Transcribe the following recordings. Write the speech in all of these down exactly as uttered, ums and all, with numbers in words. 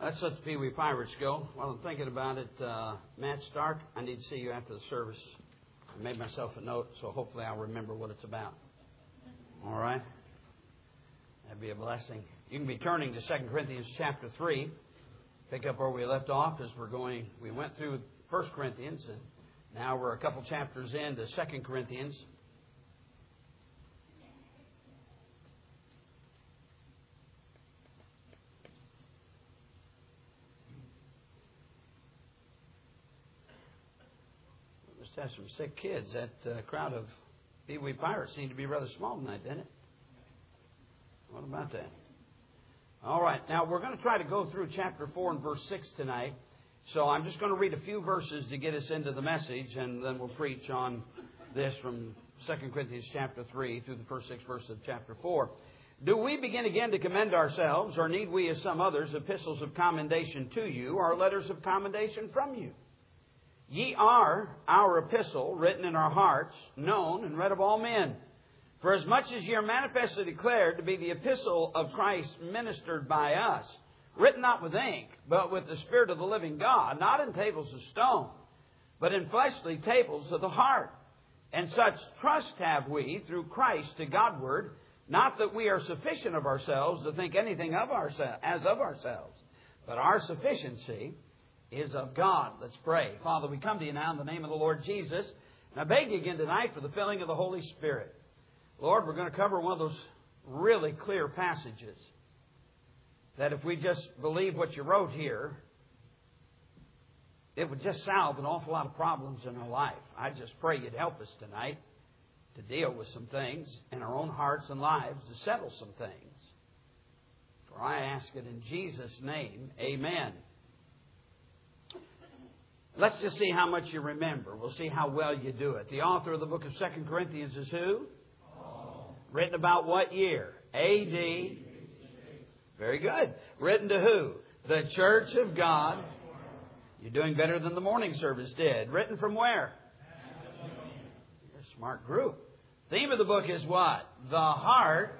Let's let the Pee Wee Pirates go. While I'm thinking about it, uh, Matt Stark, I need to see you after the service. I made myself a note, so hopefully I'll remember what it's about. All right? That'd be a blessing. You can be turning to Second Corinthians chapter three. Pick up where we left off as we're going. We went through First Corinthians, and now we're a couple chapters into Second Corinthians. Must have some sick kids. That uh, crowd of Pee Wee Pirates seemed to be rather small tonight, didn't it? What about that? All right. Now, we're going to try to go through chapter four and verse six tonight. So I'm just going to read a few verses to get us into the message, and then we'll preach on this from Second Corinthians chapter three through the first six verses of chapter four. Do we begin again to commend ourselves, or need we, as some others, epistles of commendation to you, or letters of commendation from you? Ye are our epistle, written in our hearts, known and read of all men. For as much as ye are manifestly declared to be the epistle of Christ ministered by us, written not with ink, but with the Spirit of the living God, not in tables of stone, but in fleshly tables of the heart. And such trust have we through Christ to Godward, not that we are sufficient of ourselves to think anything of ourselves as of ourselves, but our sufficiency is of God. Let's pray. Father, we come to you now in the name of the Lord Jesus, and I beg you again tonight for the filling of the Holy Spirit. Lord, we're going to cover one of those really clear passages that if we just believe what you wrote here, it would just solve an awful lot of problems in our life. I just pray you'd help us tonight to deal with some things in our own hearts and lives, to settle some things. For I ask it in Jesus' name, amen. Let's just see how much you remember. We'll see how well you do it. The author of the book of Second Corinthians is who? Paul. Written about what year? A D Very good. Written to who? The Church of God. You're doing better than the morning service did. Written from where? You're a smart group. Theme of the book is what? The heart.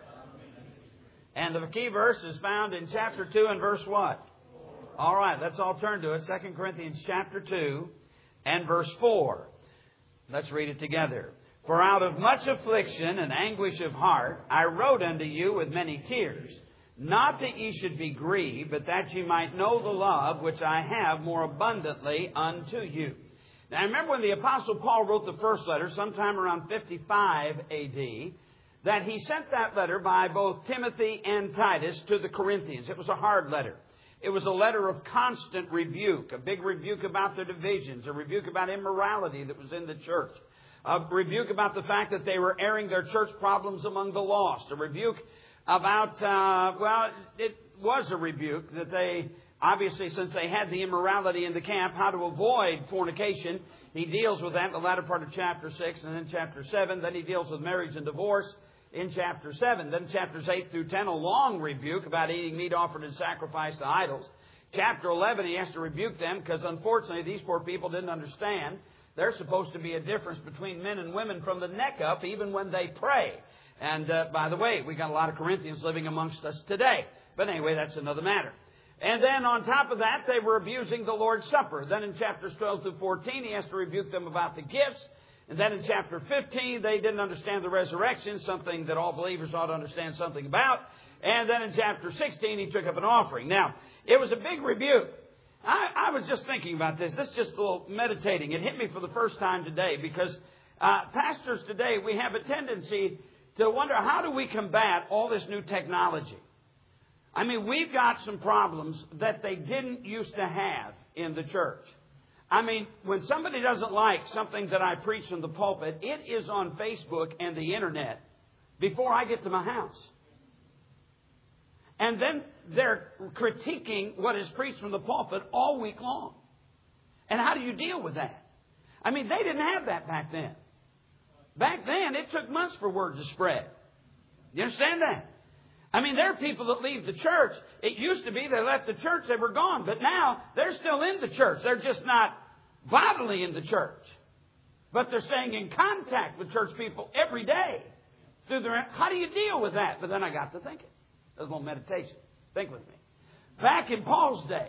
And the key verse is found in chapter two and verse what? All right, let's all turn to it. Second Corinthians chapter two and verse four. Let's read it together. For out of much affliction and anguish of heart I wrote unto you with many tears, not that ye should be grieved, but that ye might know the love which I have more abundantly unto you. Now, I remember when the Apostle Paul wrote the first letter, sometime around fifty-five A D, that he sent that letter by both Timothy and Titus to the Corinthians. It was a hard letter. It was a letter of constant rebuke, a big rebuke about their divisions, a rebuke about immorality that was in the church, a rebuke about the fact that they were airing their church problems among the lost, a rebuke about, uh, well, it was a rebuke that they, obviously, since they had the immorality in the camp, how to avoid fornication. He deals with that in the latter part of chapter six and then chapter seven. Then he deals with marriage and divorce in chapter seven. Then chapters eight through ten, a long rebuke about eating meat offered in sacrifice to idols. Chapter eleven, he has to rebuke them because, unfortunately, these poor people didn't understand. There's supposed to be a difference between men and women from the neck up, even when they pray. And, uh, by the way, we got a lot of Corinthians living amongst us today. But anyway, that's another matter. And then on top of that, they were abusing the Lord's Supper. Then in chapters twelve through fourteen, he has to rebuke them about the gifts. And then in chapter fifteen, they didn't understand the resurrection, something that all believers ought to understand something about. And then in chapter sixteen, he took up an offering. Now, it was a big rebuke. I, I was just thinking about this. This is just a little meditating. It hit me for the first time today because uh, pastors today, we have a tendency to wonder, how do we combat all this new technology? I mean, we've got some problems that they didn't used to have in the church. I mean, when somebody doesn't like something that I preach from the pulpit, it is on Facebook and the internet before I get to my house. And then they're critiquing what is preached from the pulpit all week long. And how do you deal with that? I mean, they didn't have that back then. Back then, it took months for word to spread. You understand that? I mean, there are people that leave the church. It used to be they left the church, they were gone. But now, they're still in the church. They're just not bodily in the church. But they're staying in contact with church people every day. Through their, how do you deal with that? But then I got to thinking. There's a little meditation. Think with me. Back in Paul's day,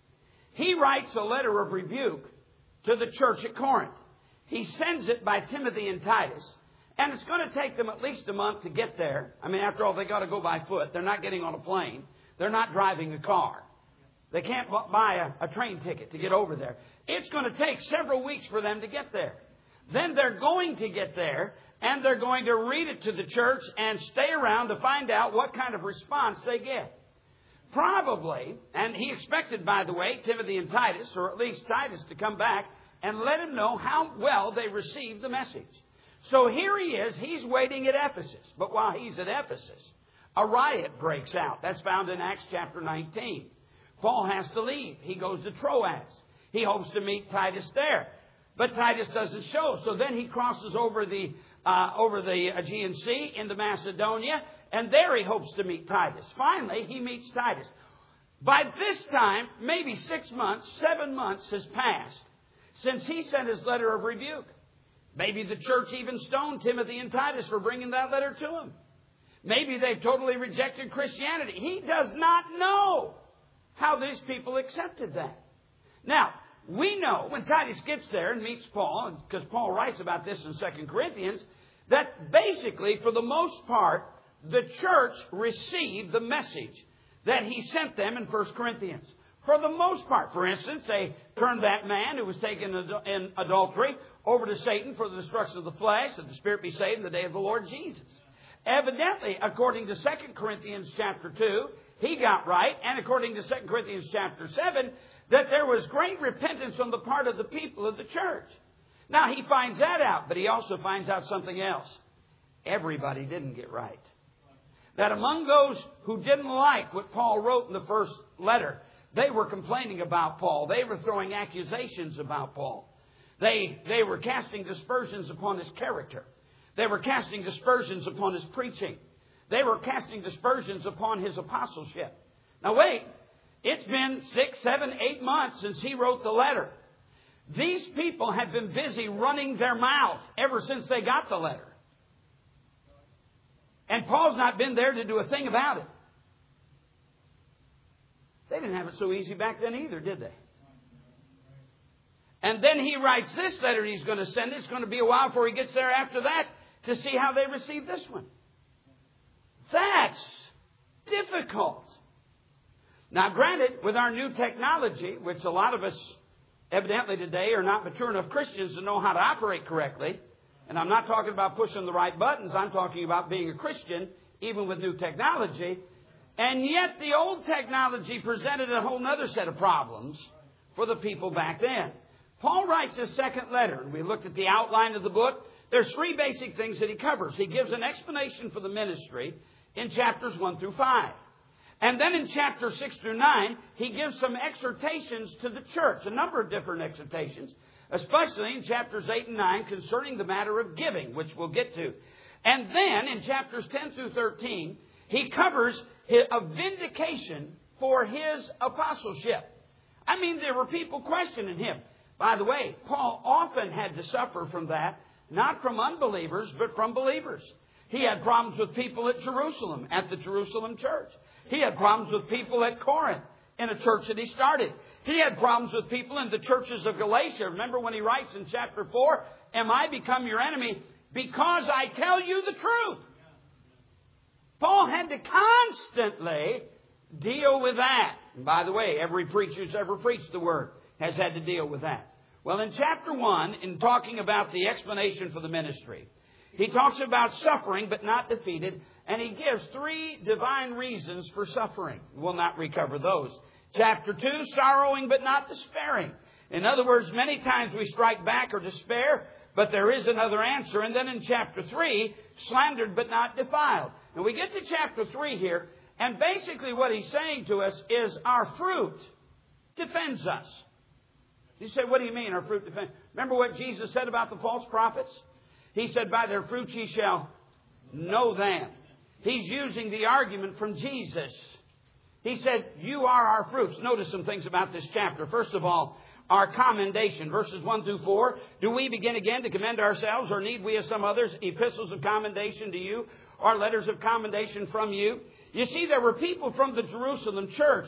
he writes a letter of rebuke to the church at Corinth. He sends it by Timothy and Titus. And it's going to take them at least a month to get there. I mean, after all, they got to go by foot. They're not getting on a plane. They're not driving a car. They can't buy a, a train ticket to get over there. It's going to take several weeks for them to get there. Then they're going to get there, and they're going to read it to the church and stay around to find out what kind of response they get. Probably, and he expected, by the way, Timothy and Titus, or at least Titus, to come back and let him know how well they received the message. So here he is. He's waiting at Ephesus. But while he's at Ephesus, a riot breaks out. That's found in Acts chapter nineteen. Paul has to leave. He goes to Troas. He hopes to meet Titus there. But Titus doesn't show. So then he crosses over the uh, over the Aegean Sea into Macedonia. And there he hopes to meet Titus. Finally, he meets Titus. By this time, maybe six months, seven months has passed since he sent his letter of rebuke. Maybe the church even stoned Timothy and Titus for bringing that letter to him. Maybe they totally rejected Christianity. He does not know how these people accepted that. Now, we know when Titus gets there and meets Paul, because Paul writes about this in Second Corinthians, that basically, for the most part, the church received the message that he sent them in First Corinthians. For the most part. For instance, they turned that man who was taken in adultery over to Satan for the destruction of the flesh, that the spirit be saved in the day of the Lord Jesus. Evidently, according to Second Corinthians chapter two, he got right, and according to Second Corinthians chapter seven, that there was great repentance on the part of the people of the church. Now, he finds that out, but he also finds out something else. Everybody didn't get right. That among those who didn't like what Paul wrote in the first letter, they were complaining about Paul. They were throwing accusations about Paul. They, they were casting dispersions upon his character. They were casting dispersions upon his preaching. They were casting dispersions upon his apostleship. Now wait, it's been six, seven, eight months since he wrote the letter. These people have been busy running their mouth ever since they got the letter. And Paul's not been there to do a thing about it. They didn't have it so easy back then either, did they? And then he writes this letter he's going to send. It's going to be a while before he gets there after that to see how they receive this one. That's difficult. Now, granted, with our new technology, which a lot of us evidently today are not mature enough Christians to know how to operate correctly, and I'm not talking about pushing the right buttons. I'm talking about being a Christian, even with new technology. And yet the old technology presented a whole other set of problems for the people back then. Paul writes his second letter, and we looked at the outline of the book. There's three basic things that he covers. He gives an explanation for the ministry in chapters one through five. And then in chapters six through nine, he gives some exhortations to the church, a number of different exhortations, especially in chapters eight and nine concerning the matter of giving, which we'll get to. And then in chapters ten through thirteen, he covers a vindication for his apostleship. I mean, there were people questioning him. By the way, Paul often had to suffer from that, not from unbelievers, but from believers. He had problems with people at Jerusalem, at the Jerusalem church. He had problems with people at Corinth, in a church that he started. He had problems with people in the churches of Galatia. Remember when he writes in chapter four, "Am I become your enemy because I tell you the truth?" Paul had to constantly deal with that. And by the way, every preacher who's ever preached the Word has had to deal with that. Well, in chapter one, in talking about the explanation for the ministry, he talks about suffering but not defeated, and he gives three divine reasons for suffering. We'll not recover those. Chapter two, sorrowing but not despairing. In other words, many times we strike back or despair, but there is another answer. And then in chapter three, slandered but not defiled. And we get to chapter three here, and basically what he's saying to us is our fruit defends us. You say, what do you mean our fruit defends? Remember what Jesus said about the false prophets? He said, by their fruits ye shall know them. He's using the argument from Jesus. He said, you are our fruits. Notice some things about this chapter. First of all, our commendation. Verses one through four. Do we begin again to commend ourselves, or need we as some others epistles of commendation to you, or letters of commendation from you? You see, there were people from the Jerusalem church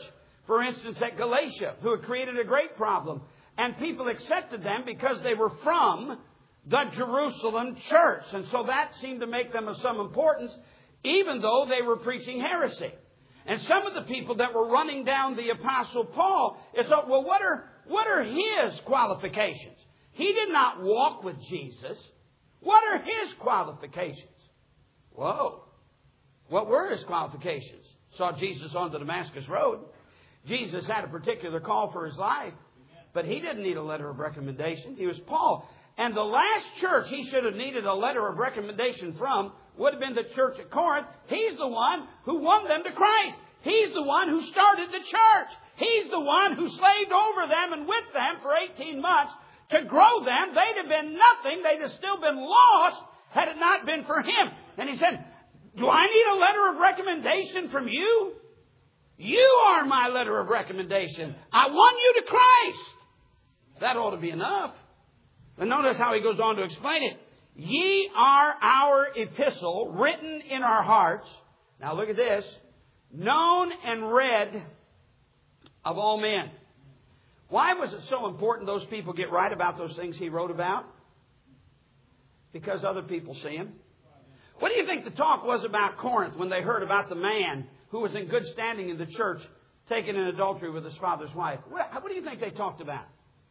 For instance, at Galatia, who had created a great problem. And people accepted them because they were from the Jerusalem church. And so that seemed to make them of some importance, even though they were preaching heresy. And some of the people that were running down the Apostle Paul, they thought, well, what are, what are his qualifications? He did not walk with Jesus. What are his qualifications? Whoa. What were his qualifications? Saw Jesus on the Damascus Road. Jesus had a particular call for his life, but he didn't need a letter of recommendation. He was Paul. And the last church he should have needed a letter of recommendation from would have been the church at Corinth. He's the one who won them to Christ. He's the one who started the church. He's the one who slaved over them and with them for eighteen months to grow them. They'd have been nothing. They'd have still been lost had it not been for him. And he said, do I need a letter of recommendation from you? You are my letter of recommendation. I won you to Christ. That ought to be enough. And notice how he goes on to explain it. Ye are our epistle, written in our hearts. Now look at this. Known and read of all men. Why was it so important those people get right about those things he wrote about? Because other people see him. What do you think the talk was about Corinth when they heard about the man who was in good standing in the church taken in adultery with his father's wife? What, what do you think they talked about?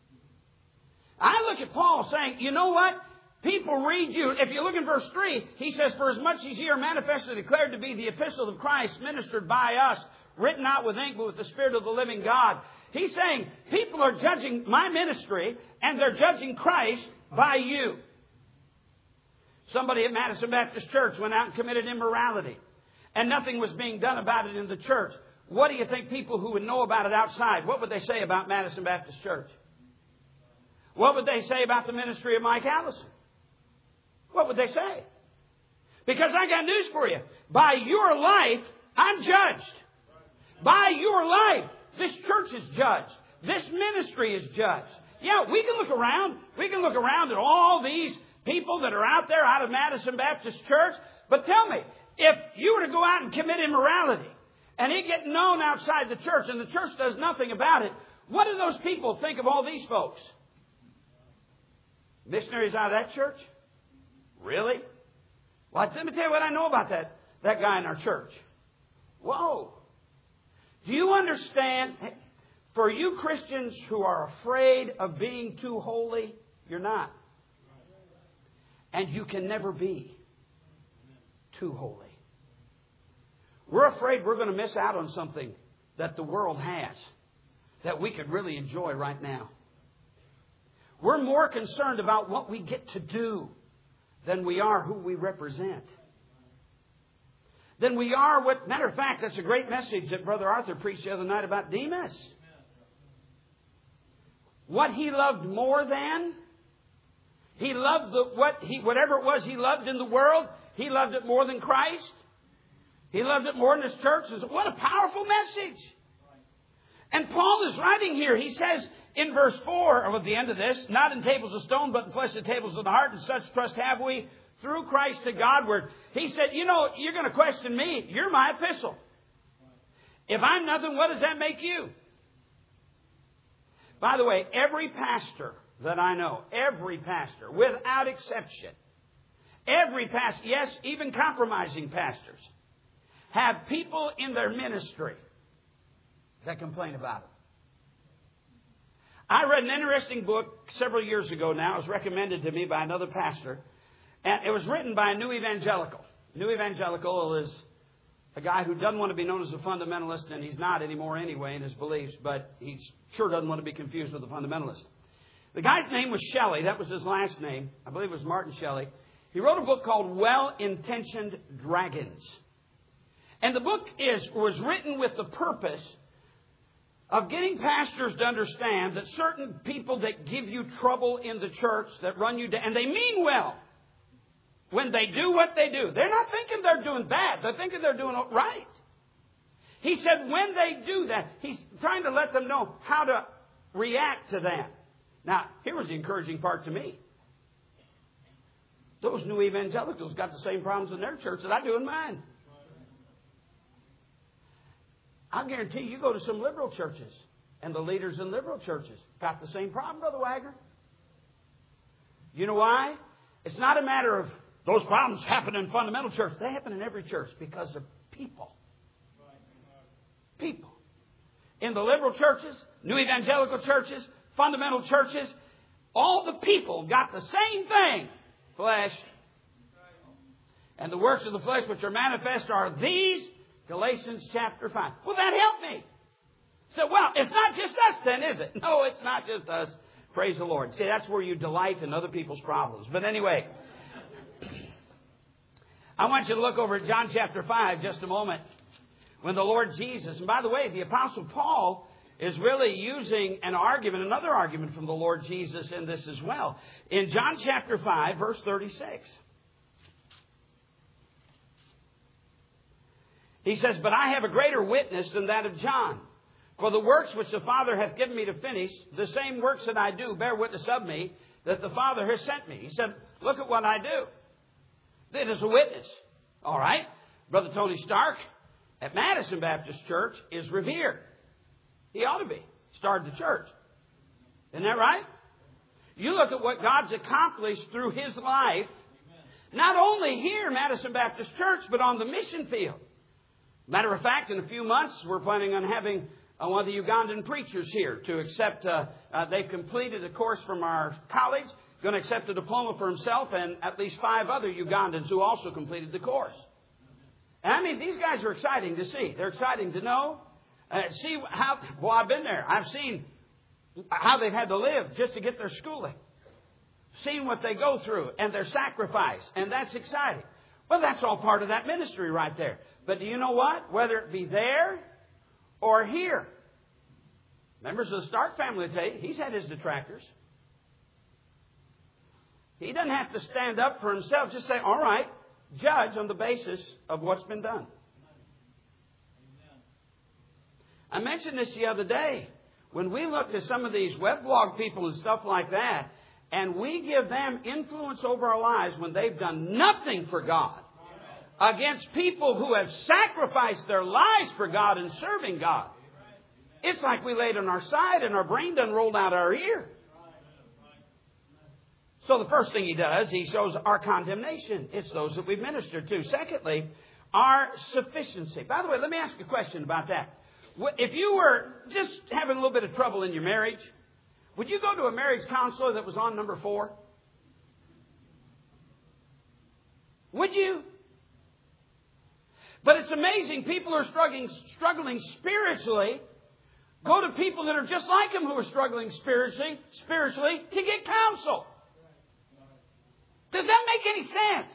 I look at Paul saying, you know what? People read you. If you look in verse three, he says, for as much as ye are manifestly declared to be the epistle of Christ, ministered by us, written out with ink, but with the Spirit of the living God. He's saying, people are judging my ministry, and they're judging Christ by you. Somebody at Madison Baptist Church went out and committed immorality, and nothing was being done about it in the church. What do you think people who would know about it outside, what would they say about Madison Baptist Church? What would they say about the ministry of Mike Allison? What would they say? Because I got news for you. By your life, I'm judged. By your life, this church is judged. This ministry is judged. Yeah, we can look around. We can look around at all these people that are out there out of Madison Baptist Church. But tell me, if you were to go out and commit immorality and it get known outside the church and the church does nothing about it, what do those people think of all these folks? Missionaries out of that church? Really? Well, let me tell you what I know about that, that guy in our church. Whoa. Do you understand? For you Christians who are afraid of being too holy, you're not. And you can never be too holy. We're afraid we're going to miss out on something that the world has that we could really enjoy right now. We're more concerned about what we get to do than we are who we represent. Than we are what... Matter of fact, that's a great message that Brother Arthur preached the other night about Demas. What he loved more than... He loved the, what he, whatever it was he loved in the world, he loved it more than Christ. He loved it more than his church. What a powerful message. And Paul is writing here. He says in verse four of the end of this, not in tables of stone, but in fleshly tables of the heart, and such trust have we through Christ to Godward. He said, you know, you're going to question me. You're my epistle. If I'm nothing, what does that make you? By the way, every pastor that I know, every pastor, without exception, every pastor, yes, even compromising pastors, have people in their ministry that complain about it. I read an interesting book several years ago now. It was recommended to me by another pastor. And it was written by a new evangelical. New evangelical is a guy who doesn't want to be known as a fundamentalist, and he's not anymore anyway in his beliefs, but he sure doesn't want to be confused with a fundamentalist. The guy's name was Shelley. That was his last name. I believe it was Martin Shelley. He wrote a book called Well-Intentioned Dragons. And the book is was written with the purpose of getting pastors to understand that certain people that give you trouble in the church, that run you down, and they mean well when they do what they do. They're not thinking they're doing bad. They're thinking they're doing right. He said when they do that, he's trying to let them know how to react to that. Now, here was the encouraging part to me. Those new evangelicals got the same problems in their church that I do in mine. I'll guarantee you go to some liberal churches, and the leaders in liberal churches got the same problem, Brother Wagner. You know why? It's not a matter of those problems happen in fundamental church. They happen in every church because of people. People. In the liberal churches, new evangelical churches, fundamental churches, all the people got the same thing. Flesh. And the works of the flesh which are manifest are these, Galatians chapter five. Well, that helped me. So, well, it's not just us then, is it? No, it's not just us. Praise the Lord. See, that's where you delight in other people's problems. But anyway, I want you to look over at John chapter five just a moment. When the Lord Jesus, and by the way, the Apostle Paul is really using an argument, another argument from the Lord Jesus in this as well. In John chapter five, verse thirty-six. He says, but I have a greater witness than that of John. For the works which the Father hath given me to finish, the same works that I do bear witness of me, that the Father has sent me. He said, look at what I do. It is a witness. All right. Brother Tony Stark at Madison Baptist Church is revered. He ought to be. Started the church. Isn't that right? You look at what God's accomplished through his life, not only here, Madison Baptist Church, but on the mission field. Matter of fact, in a few months, we're planning on having uh, one of the Ugandan preachers here to accept, uh, uh, they've completed a course from our college, going to accept a diploma for himself and at least five other Ugandans who also completed the course. And I mean, these guys are exciting to see. They're exciting to know. Uh, see how, well, I've been there. I've seen how they've had to live just to get their schooling. Seen what they go through and their sacrifice. And that's exciting. Well, that's all part of that ministry right there. But do you know what? Whether it be there or here. Members of the Stark family will tell you, he's had his detractors. He doesn't have to stand up for himself. Just say, all right, judge on the basis of what's been done. I mentioned this the other day. When we looked at some of these weblog people and stuff like that, and we give them influence over our lives when they've done nothing for God, against people who have sacrificed their lives for God and serving God, it's like we laid on our side and our brain done rolled out our ear. So the first thing he does, he shows our condemnation. It's those that we've ministered to. Secondly, our sufficiency. By the way, let me ask you a question about that. If you were just having a little bit of trouble in your marriage, would you go to a marriage counselor that was on number four? Would you? But it's amazing. People who are struggling, struggling spiritually go to people that are just like them who are struggling spiritually, spiritually to get counsel. Does that make any sense?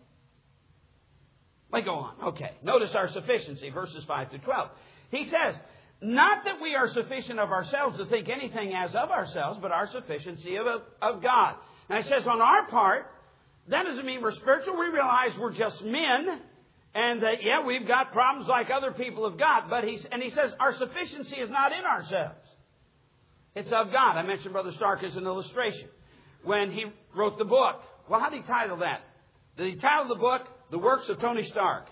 Let go on. Okay. Notice our sufficiency, verses five through twelve. He says, not that we are sufficient of ourselves to think anything as of ourselves, but our sufficiency of, of God. And he says, on our part, that doesn't mean we're spiritual. We realize we're just men. And that, yeah, we've got problems like other people have got. But he's, and he says, our sufficiency is not in ourselves. It's of God. I mentioned Brother Stark as an illustration. When he wrote the book. Well, how did he title that? Did he title the book, The Works of Tony Stark?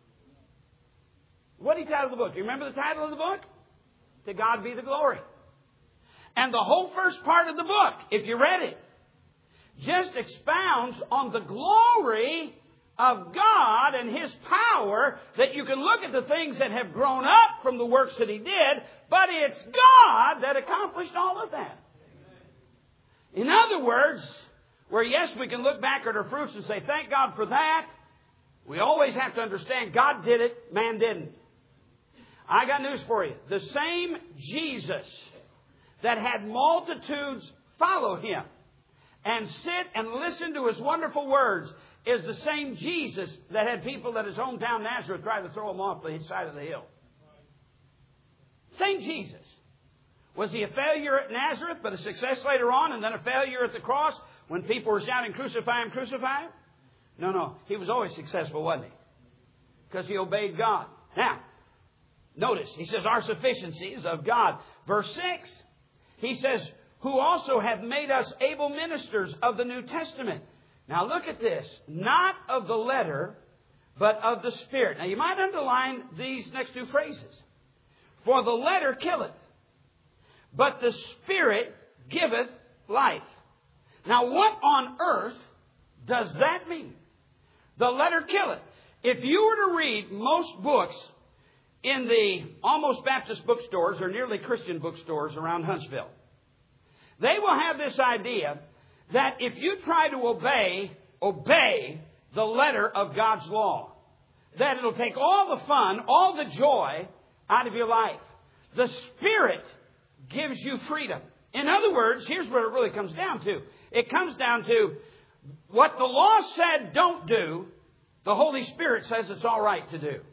What did he title the book? Do you remember the title of the book? To God Be the Glory. And the whole first part of the book, if you read it, just expounds on the glory of God and His power, that you can look at the things that have grown up from the works that He did, but it's God that accomplished all of that. In other words, where yes, we can look back at our fruits and say, thank God for that, we always have to understand God did it, man didn't. I got news for you. The same Jesus that had multitudes follow Him and sit and listen to His wonderful words is the same Jesus that had people at His hometown Nazareth try to throw Him off the side of the hill. Same Jesus. Was He a failure at Nazareth, but a success later on, and then a failure at the cross when people were shouting, crucify Him, crucify Him? No, no. He was always successful, wasn't He? Because He obeyed God. Now, notice, He says, our sufficiency is of God. Verse six, He says, who also have made us able ministers of the New Testament. Now look at this. Not of the letter, but of the Spirit. Now you might underline these next two phrases. For the letter killeth, but the Spirit giveth life. Now, what on earth does that mean? The letter killeth. If you were to read most books in the almost Baptist bookstores or nearly Christian bookstores around Huntsville, they will have this idea that if you try to obey, obey the letter of God's law, that it'll take all the fun, all the joy out of your life. The Spirit gives you freedom. In other words, here's what it really comes down to. It comes down to what the law said don't do, the Holy Spirit says it's all right to do.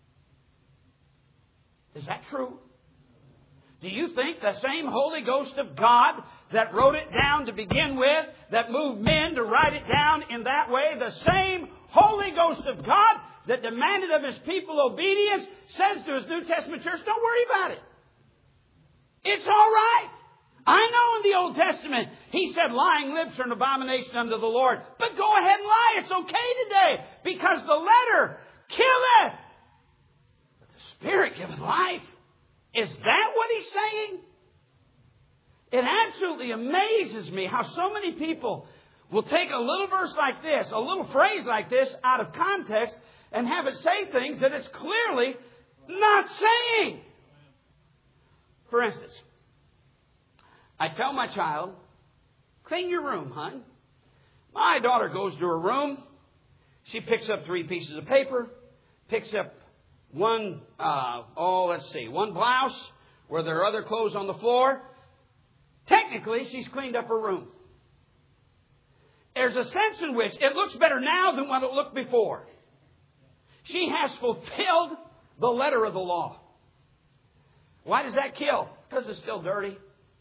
Is that true? Do you think the same Holy Ghost of God that wrote it down to begin with, that moved men to write it down in that way, the same Holy Ghost of God that demanded of His people obedience, says to His New Testament church, don't worry about it. It's all right. I know in the Old Testament, He said lying lips are an abomination unto the Lord. But go ahead and lie. It's okay today. Because the letter killeth, but the Spirit giveth life. Is that what He's saying? It absolutely amazes me how so many people will take a little verse like this, a little phrase like this out of context and have it say things that it's clearly not saying. For instance, I tell my child, clean your room, hon. My daughter goes to her room. She picks up three pieces of paper, picks up one, uh, oh, let's see, one blouse where there are other clothes on the floor. Technically, she's cleaned up her room. There's a sense in which it looks better now than what it looked before. She has fulfilled the letter of the law. Why does that kill? Because it's still dirty.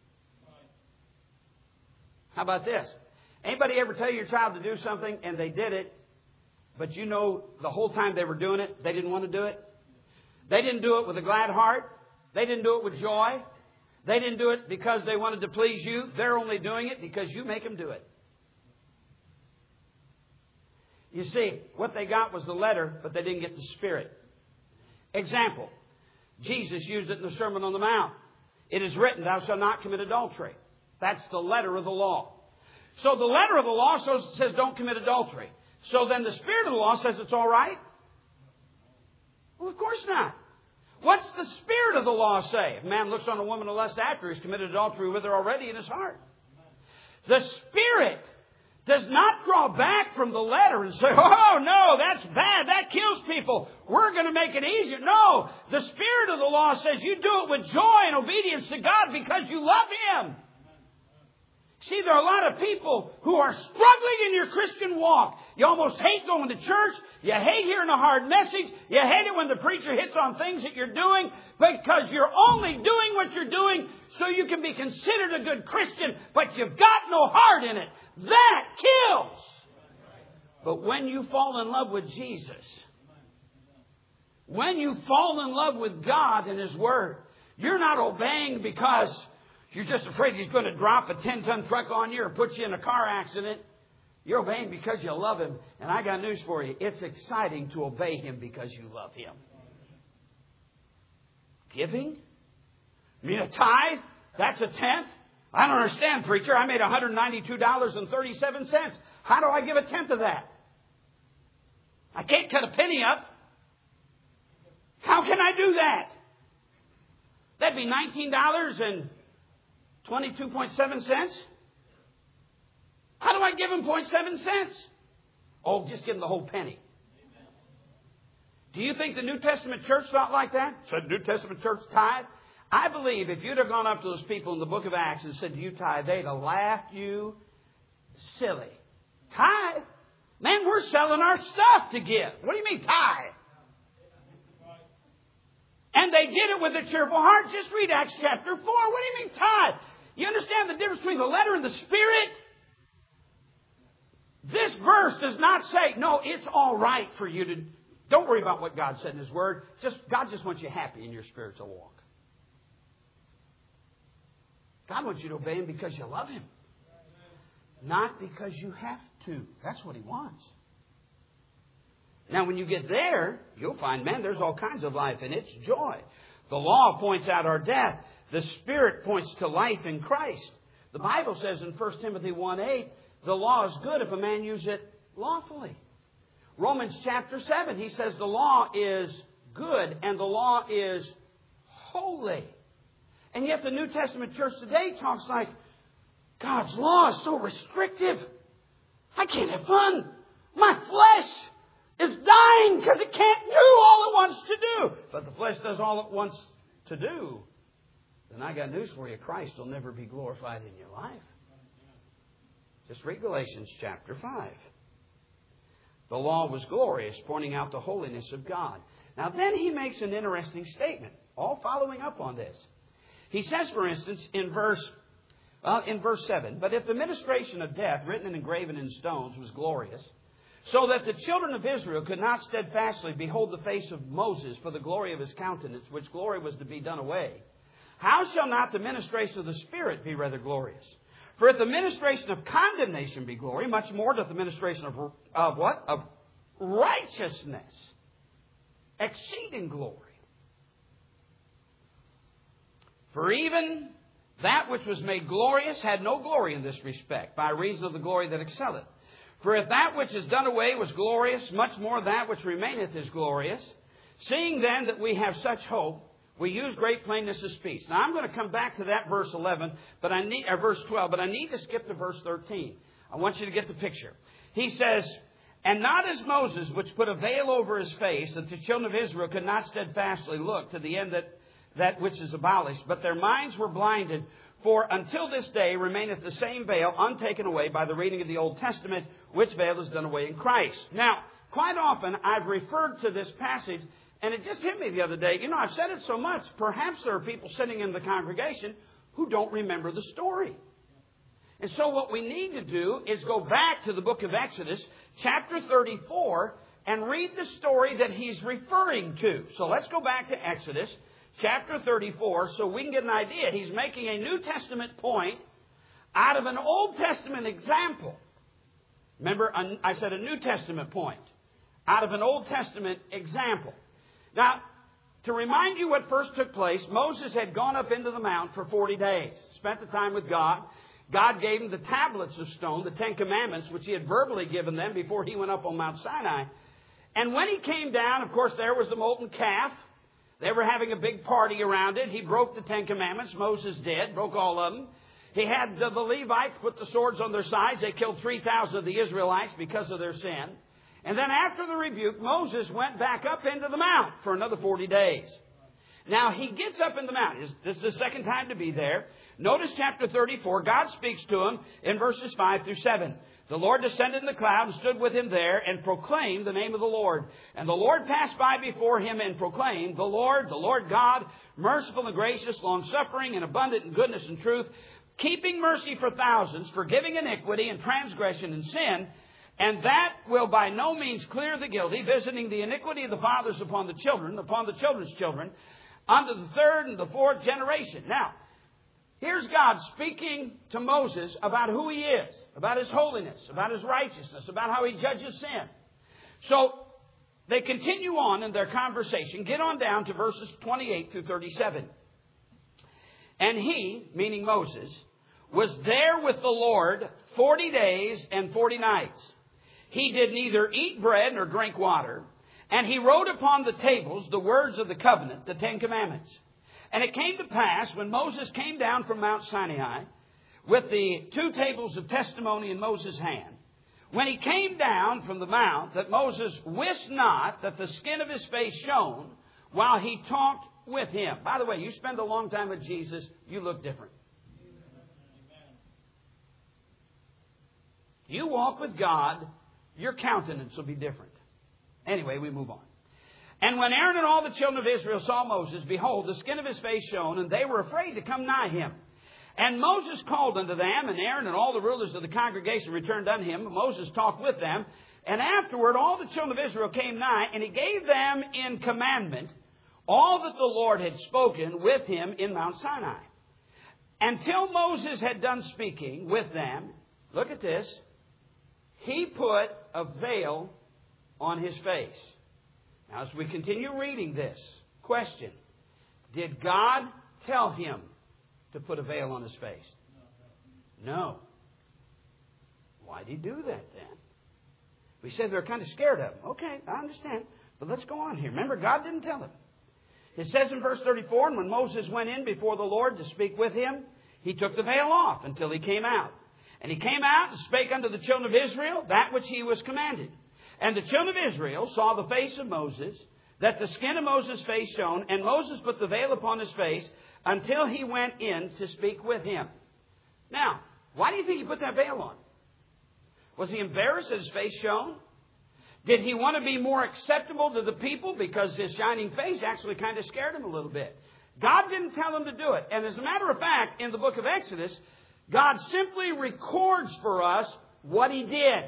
How about this? Anybody ever tell your child to do something and they did it, but you know the whole time they were doing it, they didn't want to do it? They didn't do it with a glad heart. They didn't do it with joy. They didn't do it because they wanted to please you. They're only doing it because you make them do it. You see, what they got was the letter, but they didn't get the Spirit. Example, Jesus used it in the Sermon on the Mount. It is written, thou shalt not commit adultery. That's the letter of the law. So the letter of the law says don't commit adultery. So then the Spirit of the law says it's all right? Well, of course not. What's the Spirit of the law say? If a man looks on a woman to lust after, he's committed adultery with her already in his heart. The Spirit does not draw back from the letter and say, oh, no, that's bad. That kills people. We're going to make it easier. No, the Spirit of the law says you do it with joy and obedience to God because you love Him. See, there are a lot of people who are struggling in your Christian walk. You almost hate going to church. You hate hearing a hard message. You hate it when the preacher hits on things that you're doing because you're only doing what you're doing so you can be considered a good Christian, but you've got no heart in it. That kills. But when you fall in love with Jesus, when you fall in love with God and His Word, you're not obeying because you're just afraid He's going to drop a ten-ton truck on you or put you in a car accident. You're obeying because you love Him. And I got news for you. It's exciting to obey Him because you love Him. Giving? You mean a tithe? That's a tenth? I don't understand, preacher. I made one hundred ninety-two dollars and thirty-seven cents. How do I give a tenth of that? I can't cut a penny up. How can I do that? That'd be nineteen dollars and twenty-two point seven cents. How do I give him zero point seven cents? Oh, just give him the whole penny. Do you think the New Testament church thought like that? Said New Testament church tithe? I believe if you'd have gone up to those people in the book of Acts and said, do you tithe? They'd have laughed you silly. Tithe? Man, we're selling our stuff to give. What do you mean tithe? And they did it with a cheerful heart. Just read Acts chapter four. What do you mean tithe? You understand the difference between the letter and the Spirit? This verse does not say, no, it's all right for you to... Don't worry about what God said in His Word. Just God just wants you happy in your spiritual walk. God wants you to obey Him because you love Him. Not because you have to. That's what He wants. Now, when you get there, you'll find, man, there's all kinds of life and it's joy. The law points out our death. The Spirit points to life in Christ. The Bible says in First Timothy one eight, the law is good if a man use it lawfully. Romans chapter seven, he says the law is good and the law is holy. And yet the New Testament church today talks like God's law is so restrictive. I can't have fun. My flesh is dying because it can't do all it wants to do. But the flesh does all it wants to do. Then I got news for you. Christ will never be glorified in your life. Just read Galatians chapter five. The law was glorious, pointing out the holiness of God. Now then he makes an interesting statement, all following up on this. He says, for instance, in verse well, in verse seven, but if the ministration of death, written and engraven in stones, was glorious, so that the children of Israel could not steadfastly behold the face of Moses for the glory of his countenance, which glory was to be done away, how shall not the ministration of the Spirit be rather glorious? For if the ministration of condemnation be glory, much more doth the ministration of, of what? Of righteousness exceeding glory. For even that which was made glorious had no glory in this respect, by reason of the glory that excelleth. For if that which is done away was glorious, much more that which remaineth is glorious. Seeing then that we have such hope, we use great plainness of speech. Now I'm going to come back to that verse eleven, but I need, or verse twelve, but I need to skip to verse thirteen. I want you to get the picture. He says, and not as Moses, which put a veil over his face, that the children of Israel could not steadfastly look to the end that that which is abolished, but their minds were blinded. For until this day remaineth the same veil untaken away by the reading of the Old Testament, which veil is done away in Christ. Now, quite often I've referred to this passage, and it just hit me the other day. You know, I've said it so much, perhaps there are people sitting in the congregation who don't remember the story. And so what we need to do is go back to the book of Exodus, chapter thirty-four, and read the story that he's referring to. So let's go back to Exodus chapter thirty-four, so we can get an idea. He's making a New Testament point out of an Old Testament example. Remember, I said a New Testament point out of an Old Testament example. Now, to remind you what first took place, Moses had gone up into the mount for forty days, spent the time with God. God gave him the tablets of stone, the Ten Commandments, which he had verbally given them before he went up on Mount Sinai. And when he came down, of course, there was the molten calf. They were having a big party around it. He broke the Ten Commandments. Moses did. Broke all of them. He had the, the Levites put the swords on their sides. They killed three thousand of the Israelites because of their sin. And then after the rebuke, Moses went back up into the mount for another forty days. Now, he gets up in the mount. This is the second time to be there. Notice chapter thirty-four. God speaks to him in verses five through seven. The Lord descended in the cloud and stood with him there and proclaimed the name of the Lord. And the Lord passed by before him and proclaimed, the Lord, the Lord God, merciful and gracious, long-suffering and abundant in goodness and truth, keeping mercy for thousands, forgiving iniquity and transgression and sin, and that will by no means clear the guilty, visiting the iniquity of the fathers upon the children, upon the children's children, unto the third and the fourth generation. Now, here's God speaking to Moses about who he is, about his holiness, about his righteousness, about how he judges sin. So they continue on in their conversation. Get on down to verses twenty-eight through thirty-seven. And he, meaning Moses, was there with the Lord forty days and forty nights. He did neither eat bread nor drink water. And he wrote upon the tables the words of the covenant, the Ten Commandments. And it came to pass, when Moses came down from Mount Sinai, with the two tables of testimony in Moses' hand, when he came down from the mount, that Moses wist not that the skin of his face shone while he talked with him. By the way, you spend a long time with Jesus, you look different. You walk with God, your countenance will be different. Anyway, we move on. And when Aaron and all the children of Israel saw Moses, behold, the skin of his face shone, and they were afraid to come nigh him. And Moses called unto them, and Aaron and all the rulers of the congregation returned unto him. Moses talked with them. And afterward all the children of Israel came nigh, and he gave them in commandment all that the Lord had spoken with him in Mount Sinai. Until Moses had done speaking with them, look at this, he put a veil on his face. Now, as we continue reading this, question, Did God tell him to put a veil on his face? No. Why did he do that then? We said they're kind of scared of him. Okay, I understand. But let's go on here. Remember, God didn't tell him. It says in verse thirty-four, and when Moses went in before the Lord to speak with him, he took the veil off until he came out. And he came out and spake unto the children of Israel that which he was commanded. And the children of Israel saw the face of Moses, that the skin of Moses' face shone, and Moses put the veil upon his face until he went in to speak with him. Now, why do you think he put that veil on? Was he embarrassed that his face shone? Did he want to be more acceptable to the people because his shining face actually kind of scared him a little bit? God didn't tell him to do it. And as a matter of fact, in the book of Exodus, God simply records for us what he did.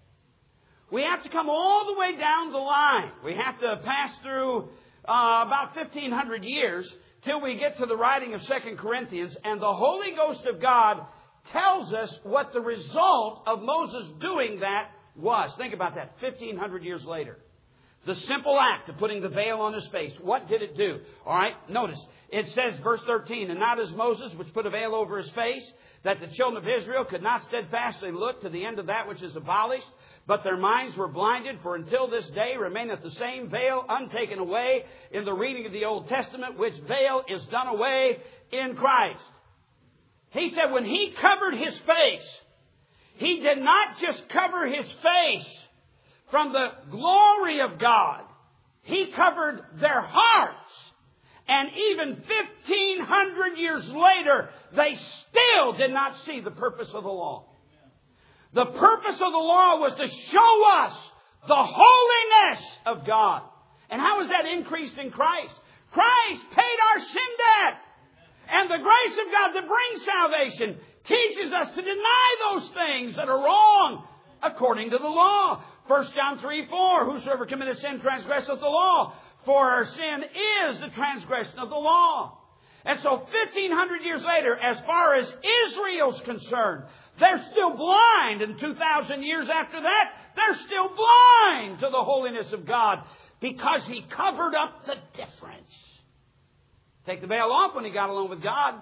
We have to come all the way down the line. We have to pass through uh, about fifteen hundred years till we get to the writing of Second Corinthians. And the Holy Ghost of God tells us what the result of Moses doing that was. Think about that. fifteen hundred years later. The simple act of putting the veil on his face. What did it do? All right. Notice. It says, verse thirteen, and not as Moses, which put a veil over his face, that the children of Israel could not steadfastly look to the end of that which is abolished, but their minds were blinded, for until this day remaineth the same veil untaken away in the reading of the Old Testament, which veil is done away in Christ. He said when he covered his face, he did not just cover his face from the glory of God. He covered their hearts. And even fifteen hundred years later, they still did not see the purpose of the law. The purpose of the law was to show us the holiness of God. And how is that increased in Christ? Christ paid our sin debt. And the grace of God that brings salvation teaches us to deny those things that are wrong according to the law. First John three four, whosoever committeth sin transgresseth the law. For our sin is the transgression of the law. And so fifteen hundred years later, as far as Israel's concerned, they're still blind. And two thousand years after that, they're still blind to the holiness of God because he covered up the difference. Take the veil off when he got along with God.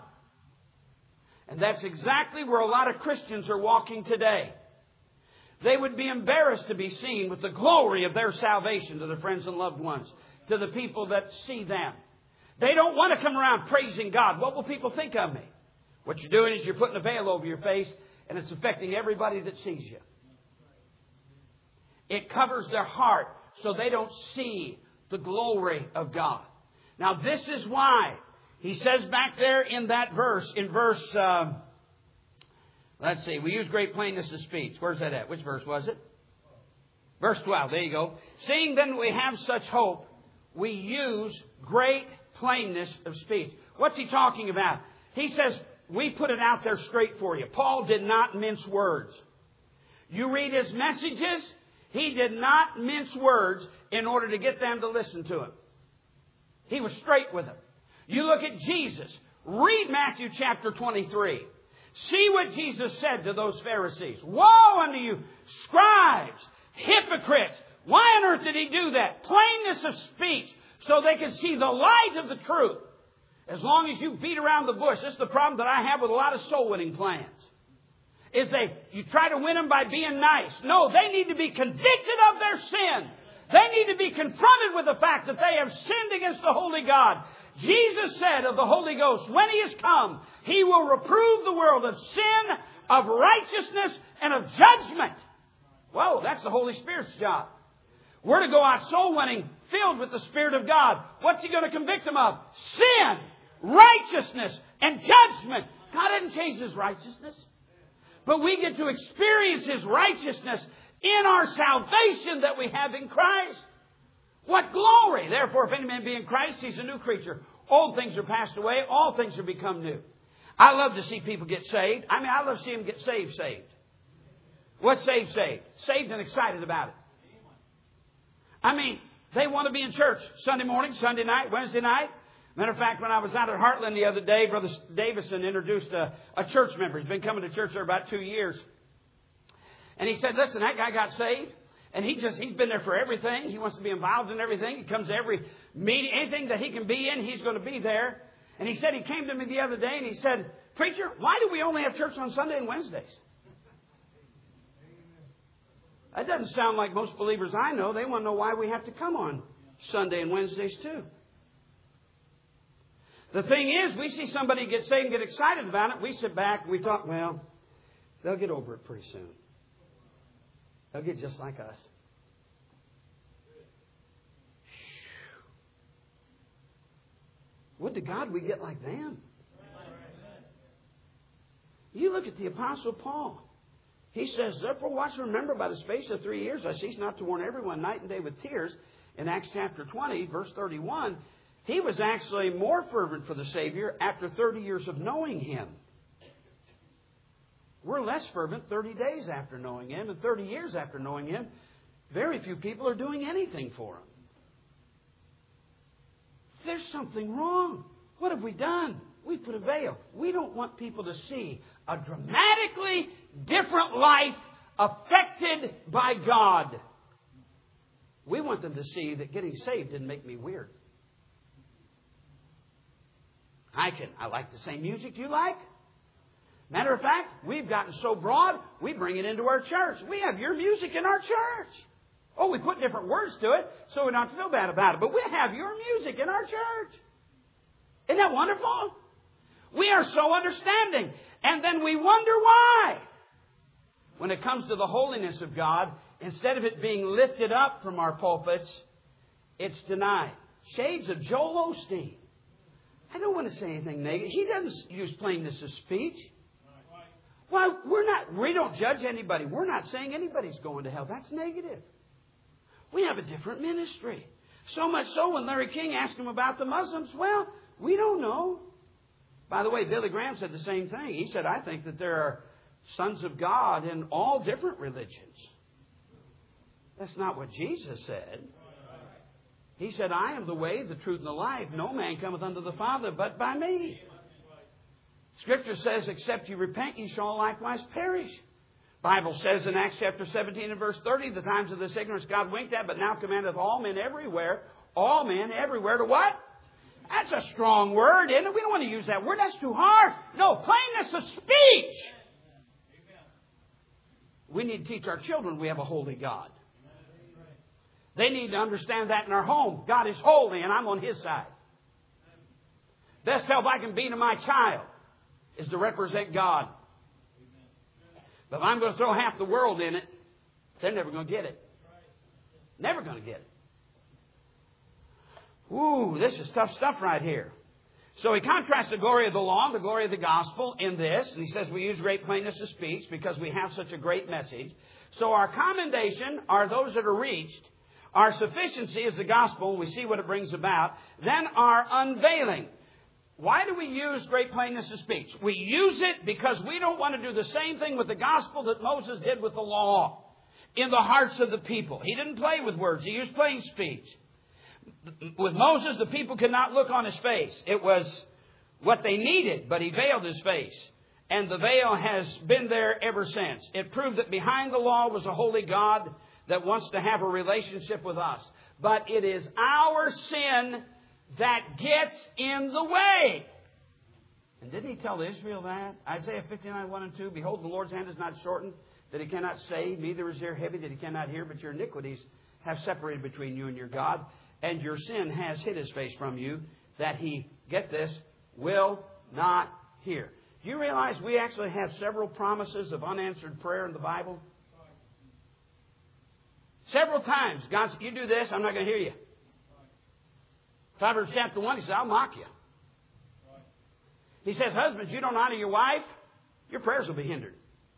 And that's exactly where a lot of Christians are walking today. They would be embarrassed to be seen with the glory of their salvation to their friends and loved ones, to the people that see them. They don't want to come around praising God. What will people think of me? What you're doing is you're putting a veil over your face, and it's affecting everybody that sees you. It covers their heart so they don't see the glory of God. Now, this is why he says back there in that verse, in verse, uh, let's see, we use great plainness of speech. Where's that at? Which verse was it? Verse twelve. There you go. Seeing then we have such hope, we use great plainness of speech. What's he talking about? He says, we put it out there straight for you. Paul did not mince words. You read his messages, he did not mince words in order to get them to listen to him. He was straight with them. You look at Jesus. Read Matthew chapter twenty-three. See what Jesus said to those Pharisees. Woe unto you, scribes, hypocrites. Why on earth did he do that? Plainness of speech, so they could see the light of the truth. As long as you beat around the bush, this is the problem that I have with a lot of soul-winning plans. Is they, you try to win them by being nice. No, they need to be convicted of their sin. They need to be confronted with the fact that they have sinned against the holy God. Jesus said of the Holy Ghost, when He is come, He will reprove the world of sin, of righteousness, and of judgment. Whoa, that's the Holy Spirit's job. We're to go out soul winning, filled with the Spirit of God. What's He going to convict them of? Sin, righteousness, and judgment. God hasn't changed His righteousness. But we get to experience His righteousness in our salvation that we have in Christ. What glory! Therefore, if any man be in Christ, he's a new creature. Old things are passed away. All things are become new. I love to see people get saved. I mean, I love to see them get saved, saved. What's saved, saved? Saved and excited about it. I mean, they want to be in church Sunday morning, Sunday night, Wednesday night. Matter of fact, when I was out at Heartland the other day, Brother Davison introduced a, a church member. He's been coming to church there about two years. And he said, listen, that guy got saved. And he just, he's been there for everything. He wants to be involved in everything. He comes to every meeting. Anything that he can be in, he's going to be there. And he said, he came to me the other day and he said, "Preacher, why do we only have church on Sunday and Wednesdays?" That doesn't sound like most believers I know. They want to know why we have to come on Sunday and Wednesdays too. The thing is, we see somebody get saved and get excited about it. We sit back and we talk, well, they'll get over it pretty soon. They'll get just like us. Would to God we get like them. You look at the Apostle Paul. He says, "Therefore watch and remember by the space of three years I cease not to warn everyone night and day with tears." In Acts chapter twenty, verse thirty-one, he was actually more fervent for the Savior after thirty years of knowing Him. We're less fervent thirty days after knowing Him, and thirty years after knowing Him, very few people are doing anything for Him. There's something wrong. What have we done? We put a veil. We don't want people to see a dramatically different life affected by God. We want them to see that getting saved didn't make me weird. I can. I like the same music you like. Matter of fact, we've gotten so broad, we bring it into our church. We have your music in our church. Oh, we put different words to it so we don't feel bad about it. But we have your music in our church. Isn't that wonderful? We are so understanding. And then we wonder why. When it comes to the holiness of God, instead of it being lifted up from our pulpits, it's denied. Shades of Joel Osteen. I don't want to say anything negative. He doesn't use plainness of speech. Well, we're not, we don't judge anybody. We're not saying anybody's going to hell. That's negative. We have a different ministry. So much so when Larry King asked him about the Muslims, well, we don't know. By the way, Billy Graham said the same thing. He said, I think that there are sons of God in all different religions. That's not what Jesus said. He said, I am the way, the truth, and the life. No man cometh unto the Father but by me. Scripture says, except you repent, ye shall likewise perish. Bible says in Acts chapter seventeen and verse thirty, the times of this ignorance God winked at, but now commandeth all men everywhere, all men everywhere to what? That's a strong word, isn't it? We don't want to use that word. That's too hard. No, plainness of speech. We need to teach our children we have a holy God. They need to understand that in our home. God is holy and I'm on His side. Best help I can be to my child is to represent God. But if I'm going to throw half the world in it, they're never going to get it. Never going to get it. Ooh, this is tough stuff right here. So he contrasts the glory of the law and the glory of the gospel in this. And he says we use great plainness of speech because we have such a great message. So our commendation are those that are reached. Our sufficiency is the gospel. We see what it brings about. Then our unveiling. Why do we use great plainness of speech? We use it because we don't want to do the same thing with the gospel that Moses did with the law in the hearts of the people. He didn't play with words. He used plain speech. With Moses, the people could not look on his face. It was what they needed, but he veiled his face. And the veil has been there ever since. It proved that behind the law was a holy God that wants to have a relationship with us. But it is our sin that gets in the way. And didn't he tell Israel that? Isaiah fifty-nine, one and two, behold, the Lord's hand is not shortened, that He cannot save, neither is ear heavy, that He cannot hear, but your iniquities have separated between you and your God, and your sin has hid His face from you, that He, get this, will not hear. Do you realize we actually have several promises of unanswered prayer in the Bible? Several times, God said, you do this, I'm not going to hear you. Proverbs chapter one, He says, I'll mock you. He says, husbands, you don't honor your wife, your prayers will be hindered.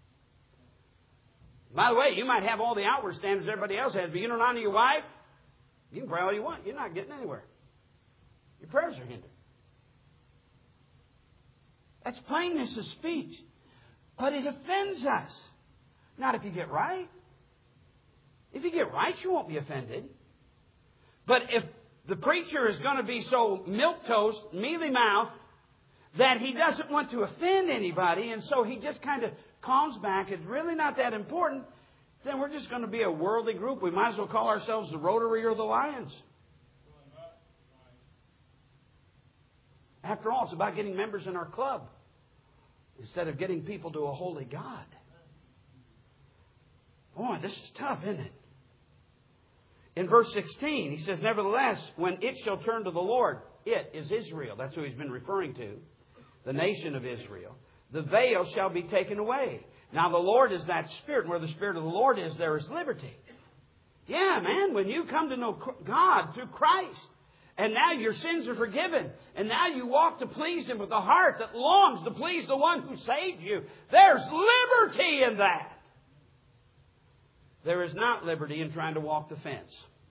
By the way, you might have all the outward standards everybody else has, but you don't honor your wife, you can pray all you want. You're not getting anywhere. Your prayers are hindered. That's plainness of speech. But it offends us. Not if you get right. If you get right, you won't be offended. But if the preacher is going to be so milquetoast, mealy-mouthed, that he doesn't want to offend anybody, and so he just kind of calms back, it's really not that important, then we're just going to be a worldly group. We might as well call ourselves the Rotary or the Lions. After all, it's about getting members in our club instead of getting people to a holy God. Boy, this is tough, isn't it? In verse sixteen, he says, nevertheless, when it shall turn to the Lord, it is Israel. That's who he's been referring to. The nation of Israel. The veil shall be taken away. Now the Lord is that Spirit. Where the Spirit of the Lord is, there is liberty. Yeah, man, when you come to know God through Christ, and now your sins are forgiven, and now you walk to please Him with a heart that longs to please the one who saved you, there's liberty in that. There is not liberty in trying to walk the fence.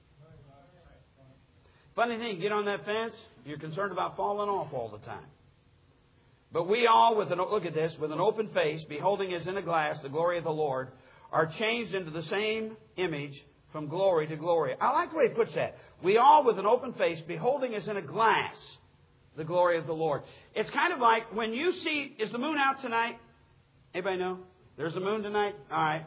Funny thing, you get on that fence, you're concerned about falling off all the time. But we all, with an, look at this, with an open face, beholding as in a glass the glory of the Lord, are changed into the same image from glory to glory. I like the way he puts that. We all, with an open face, beholding as in a glass the glory of the Lord. It's kind of like when you see, is the moon out tonight? Anybody know? There's a moon tonight? All right.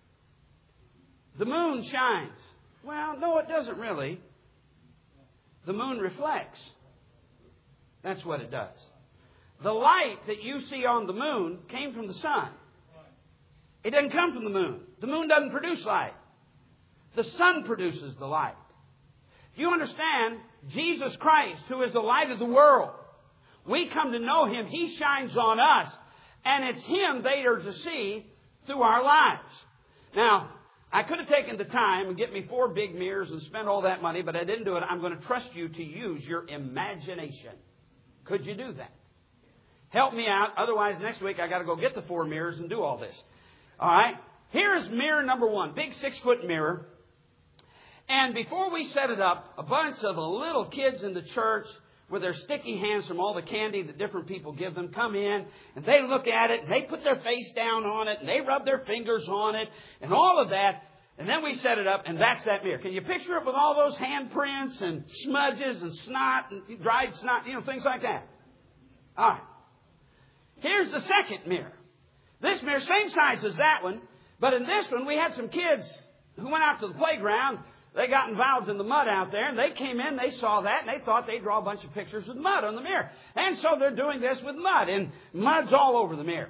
The moon shines. Well, no, it doesn't really. The moon reflects. That's what it does. The light that you see on the moon came from the sun. It doesn't come from the moon. The moon doesn't produce light. The sun produces the light. Do you understand? Jesus Christ, who is the light of the world, we come to know Him. He shines on us. And it's Him they are to see through our lives. Now, I could have taken the time and get me four big mirrors and spend all that money, but I didn't do it. I'm going to trust you to use your imagination. Could you do that? Help me out. Otherwise, next week I got to go get the four mirrors and do all this. All right. Here's mirror number one. Big six-foot mirror. And before we set it up, a bunch of the little kids in the church with their sticky hands from all the candy that different people give them come in, and they look at it, and they put their face down on it, and they rub their fingers on it, and all of that. And then we set it up, and that's that mirror. Can you picture it with all those handprints and smudges and snot and dried snot, you know, things like that? All right. Here's the second mirror. This mirror, same size as that one, but in this one we had some kids who went out to the playground. They got involved in the mud out there, and they came in, they saw that, and they thought they'd draw a bunch of pictures with mud on the mirror. And so they're doing this with mud, and mud's all over the mirror.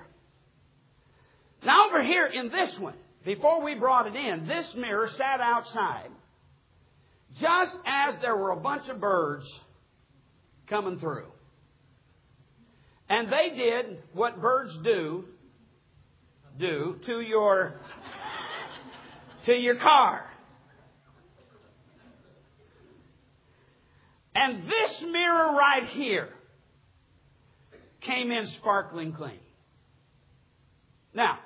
Now over here in this one, before we brought it in, this mirror sat outside just as there were a bunch of birds coming through. And they did what birds do, do to your, to your car. And this mirror right here came in sparkling clean. Now,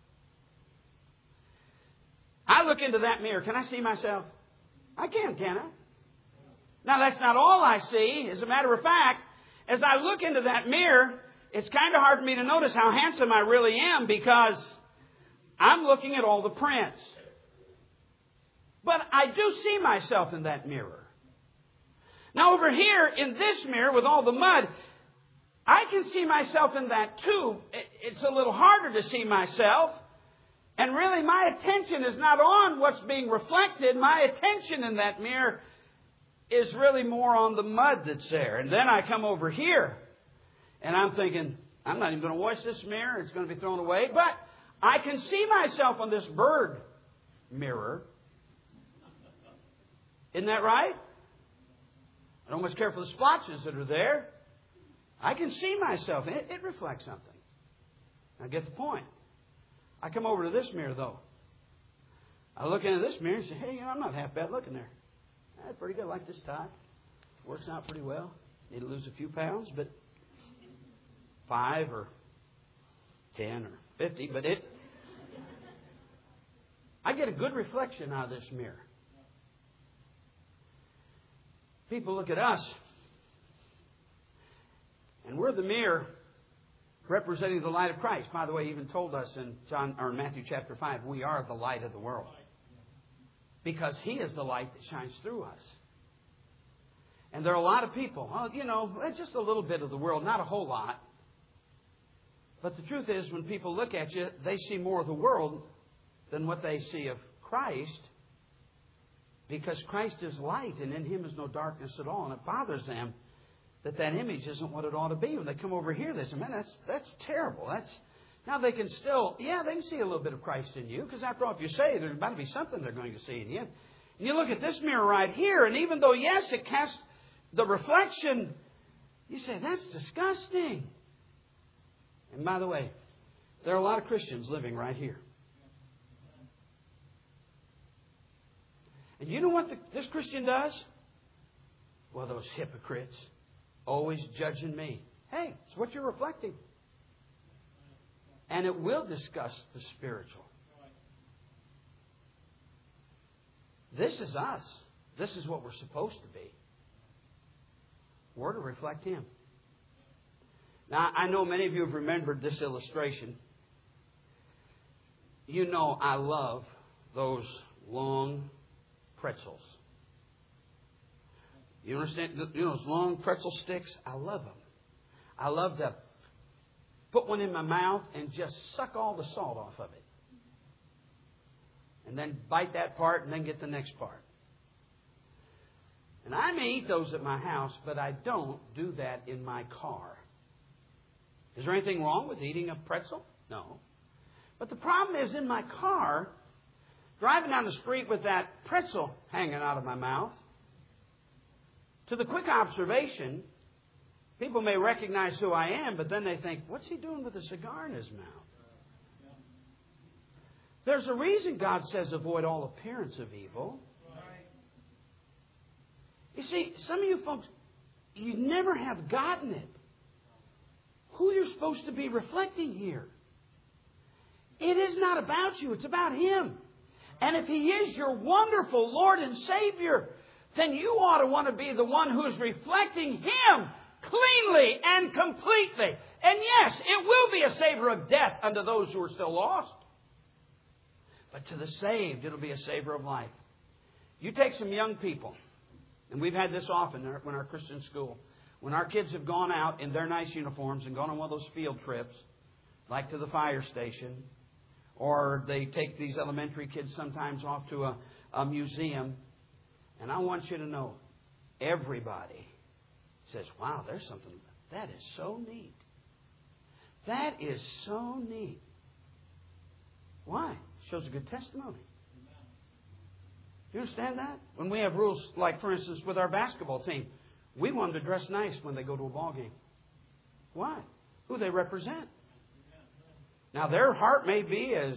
I look into that mirror. Can I see myself? I can, can I? Now, that's not all I see. As a matter of fact, as I look into that mirror, it's kind of hard for me to notice how handsome I really am because I'm looking at all the prints. But I do see myself in that mirror. Now over here in this mirror with all the mud, I can see myself in that too. It's a little harder to see myself. And really my attention is not on what's being reflected. My attention in that mirror is really more on the mud that's there. And then I come over here and I'm thinking, I'm not even going to wash this mirror. It's going to be thrown away. But I can see myself on this bird mirror. Isn't that right? I don't much care for the splotches that are there. I can see myself. It, it reflects something. I get the point. I come over to this mirror, though. I look into this mirror and say, hey, you know, I'm not half bad looking there. That's pretty good. I like this tie. Works out pretty well. Need to lose a few pounds, but five or ten or fifty. But it, I get a good reflection out of this mirror. People look at us, and we're the mirror representing the light of Christ. By the way, he even told us in John or Matthew chapter five, we are the light of the world. Because He is the light that shines through us. And there are a lot of people, well, you know, just a little bit of the world, not a whole lot. But the truth is, when people look at you, they see more of the world than what they see of Christ, because Christ is light and in Him is no darkness at all. And it bothers them that that image isn't what it ought to be. When they come over here, they say, man, that's, that's terrible. That's Now they can still, yeah, they can see a little bit of Christ in you, because after all, if you say, there's bound to be something they're going to see in you. And you look at this mirror right here, and even though, yes, it casts the reflection, you say, that's disgusting. And by the way, there are a lot of Christians living right here. And you know what the, this Christian does? Well, those hypocrites, always judging me. Hey, it's what you're reflecting. And it will disgust the spiritual. This is us. This is what we're supposed to be. We're to reflect Him. Now, I know many of you have remembered this illustration. You know I love those long pretzels. You understand? You know those long pretzel sticks? I love them. I love to put one in my mouth and just suck all the salt off of it. And then bite that part and then get the next part. And I may eat those at my house, but I don't do that in my car. Is there anything wrong with eating a pretzel? No. But the problem is, in my car, driving down the street with that pretzel hanging out of my mouth, to the quick observation, people may recognize who I am, but then they think, what's he doing with a cigar in his mouth? There's a reason God says avoid all appearance of evil. You see, some of you folks, you never have gotten it. Who you're supposed to be reflecting here. It is not about you. It's about Him. And if He is your wonderful Lord and Savior, then you ought to want to be the one who's reflecting Him cleanly and completely. And yes, it will be a savor of death unto those who are still lost. But to the saved, it'll be a savor of life. You take some young people, and we've had this often in our Christian school. When our kids have gone out in their nice uniforms and gone on one of those field trips, like to the fire station, or they take these elementary kids sometimes off to a, a museum, and I want you to know, everybody says, wow, there's something, that is so neat. That is so neat. Why? It shows a good testimony. Do you understand that? When we have rules, like for instance with our basketball team, we want them to dress nice when they go to a ball game. Why? Who they represent. Now their heart may be as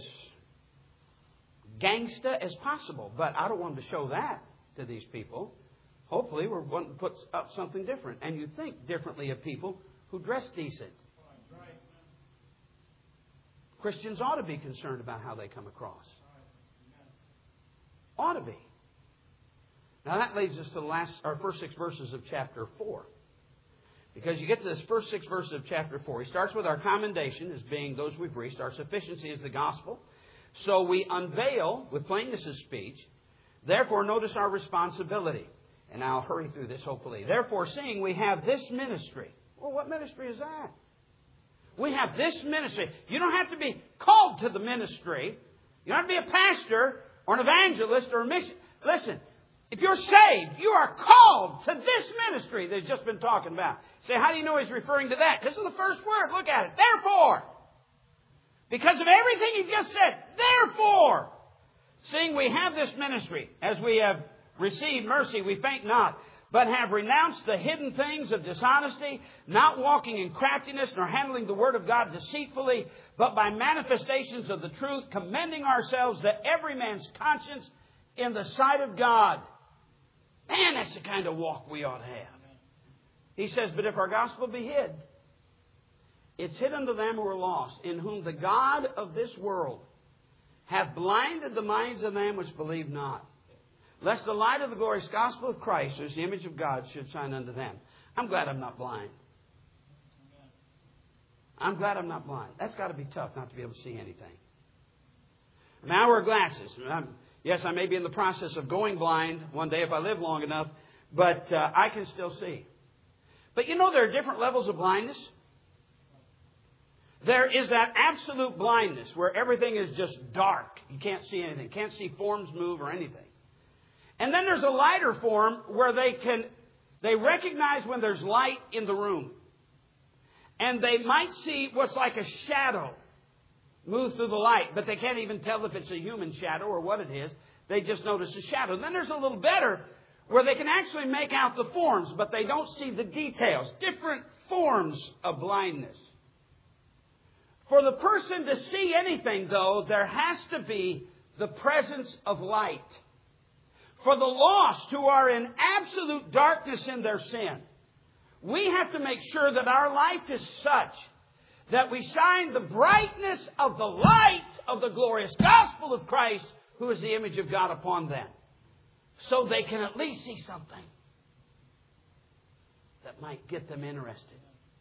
gangsta as possible, but I don't want them to show that to these people. Hopefully we're wanting to put up something different. And you think differently of people who dress decent. Christians ought to be concerned about how they come across. Ought to be. Now that leads us to the last, our first six verses of chapter four. Because you get to this first six verses of chapter four. He starts with our commendation as being those we've reached. Our sufficiency is the gospel. So we unveil with plainness of speech. Therefore, notice our responsibility. And I'll hurry through this hopefully. Therefore, seeing we have this ministry. Well, what ministry is that? We have this ministry. You don't have to be called to the ministry. You don't have to be a pastor or an evangelist or a mission. Listen, if you're saved, you are called to this ministry that he's just been talking about. Say, how do you know he's referring to that? Because of the first word. Look at it. Therefore. Because of everything he just said. Therefore. Seeing we have this ministry, as we have received mercy, we faint not, but have renounced the hidden things of dishonesty, not walking in craftiness, nor handling the word of God deceitfully, but by manifestations of the truth, commending ourselves to every man's conscience in the sight of God. Man, that's the kind of walk we ought to have. He says, but if our gospel be hid, it's hid unto them who are lost, in whom the God of this world hath blinded the minds of them which believe not, lest the light of the glorious gospel of Christ, who is the image of God, should shine unto them. I'm glad I'm not blind. I'm glad I'm not blind. That's got to be tough not to be able to see anything. Now I wear glasses. I'm, yes, I may be in the process of going blind one day if I live long enough, but uh, I can still see. But you know there are different levels of blindness. There is that absolute blindness where everything is just dark. You can't see anything. Can't see forms move or anything. And then there's a lighter form where they can, they recognize when there's light in the room. And they might see what's like a shadow move through the light, but they can't even tell if it's a human shadow or what it is. They just notice a shadow. Then there's a little better where they can actually make out the forms, but they don't see the details. Different forms of blindness. For the person to see anything, though, there has to be the presence of light. For the lost who are in absolute darkness in their sin, we have to make sure that our life is such that we shine the brightness of the light of the glorious gospel of Christ, who is the image of God, upon them. So they can at least see something that might get them interested.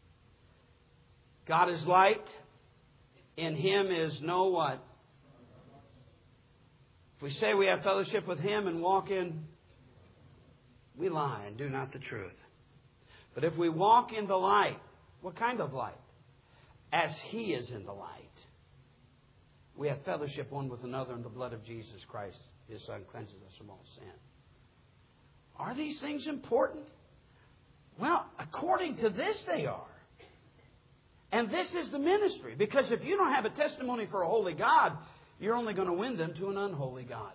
God is light. In Him is no what? If we say we have fellowship with Him and walk in, we lie and do not the truth. But if we walk in the light, what kind of light? As He is in the light. We have fellowship one with another, and the blood of Jesus Christ, His Son, cleanses us from all sin. Are these things important? Well, according to this, they are. And this is the ministry. Because if you don't have a testimony for a holy God, you're only going to win them to an unholy God.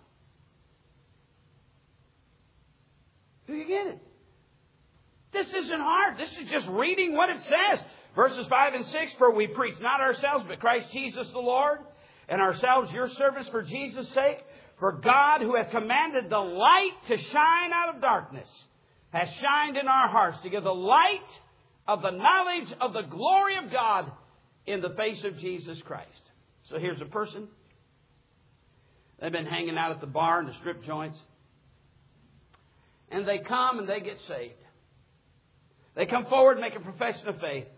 Do you get it? This isn't hard. This is just reading what it says. Verses five and six, for we preach not ourselves, but Christ Jesus the Lord, and ourselves your servants for Jesus' sake. For God, who hath commanded the light to shine out of darkness, has shined in our hearts to give the light of the knowledge of the glory of God in the face of Jesus Christ. So here's a person. They've been hanging out at the bar and the strip joints. And they come and they get saved. They come forward and make a profession of faith.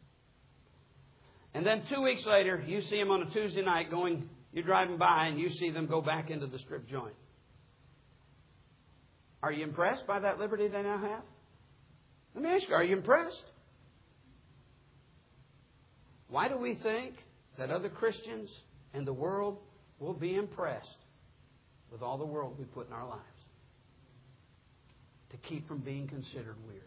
And then two weeks later, you see them on a Tuesday night going, you're driving by and you see them go back into the strip joint. Are you impressed by that liberty they now have? Let me ask you, are you impressed? Why do we think that other Christians and the world will be impressed with all the world we put in our lives to keep from being considered weird?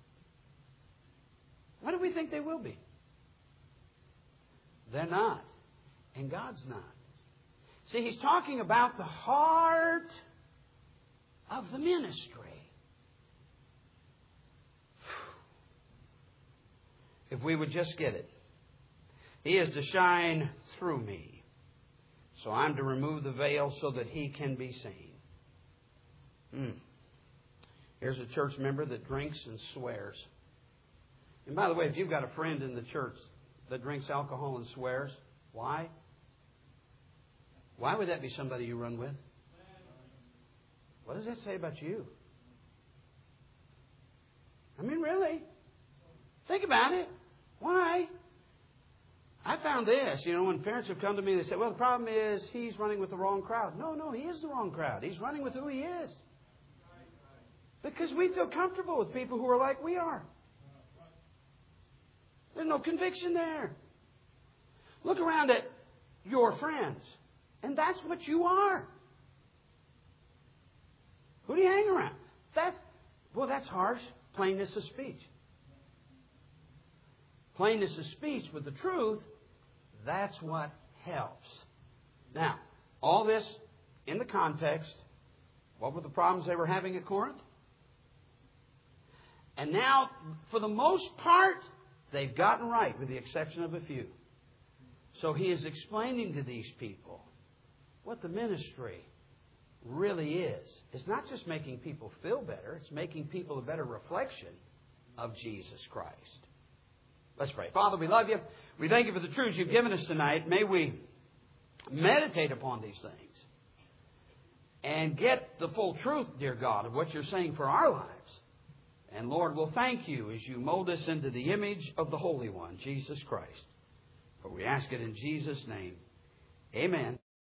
Why do we think they will be? They're not. And God's not. See, He's talking about the heart of the ministry. If we would just get it. He is to shine through me. So I'm to remove the veil so that He can be seen. Hmm. Here's a church member that drinks and swears. And by the way, if you've got a friend in the church that drinks alcohol and swears, why? Why would that be somebody you run with? What does that say about you? I mean, really? Think about it. Why? I found this, you know, when parents have come to me, they say, well, the problem is he's running with the wrong crowd. No, no, he is the wrong crowd. He's running with who he is. Because we feel comfortable with people who are like we are. There's no conviction there. Look around at your friends, and that's what you are. Who do you hang around? That's, well, that's harsh. Plainness of speech. Plainness of speech with the truth, that's what helps. Now, all this in the context, what were the problems they were having at Corinth? And now, for the most part, they've gotten right, with the exception of a few. So he is explaining to these people what the ministry really is. It's not just making people feel better. It's making people a better reflection of Jesus Christ. Let's pray. Father, we love You. We thank You for the truths You've given us tonight. May we meditate upon these things and get the full truth, dear God, of what You're saying for our lives. And Lord, we'll thank You as You mold us into the image of the Holy One, Jesus Christ. For we ask it in Jesus' name. Amen.